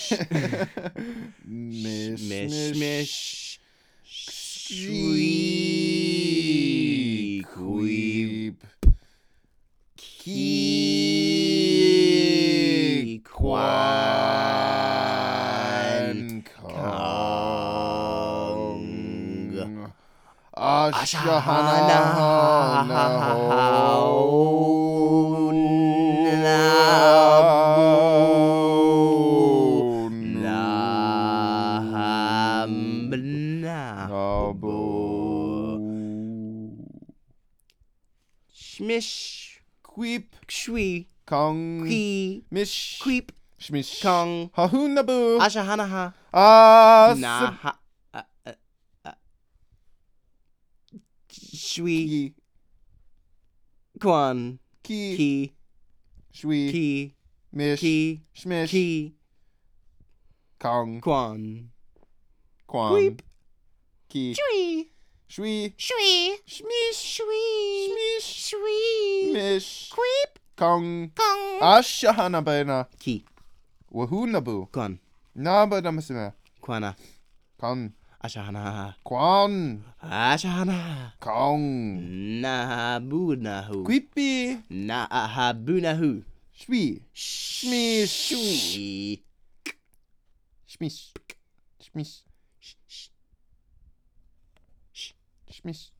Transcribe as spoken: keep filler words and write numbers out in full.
Mish, Mish, mish, Squeak, Queep, Key, Quan, Kong, Ashahana, Shmish, Queep, Shwee, Kong, Key, Mish, Queep, Shmish, Kong, Hahunabu, Ashahanaha, As, Naha, uh, uh, uh, Shwee, Ki, Quan, Ki, Key, Shwee, Key, Mish, Key, Shmish, Key, Kong, Quan, Quan, Queep, Ki, Shwee, Shwee, Shwee, Shmish, Shwee, Shmish, Shwee, Mish, Queep, Kong, Kong, Ashahanabena, Key, Wahunabu, Quan, Nabadamasima, Quana, Kon, Ashahana, Quan, Ashahana, Kong, Nahabunahu, Queepy, Nahabunahu, Shwee, Shmish, Shmish, Shmish, Shmish.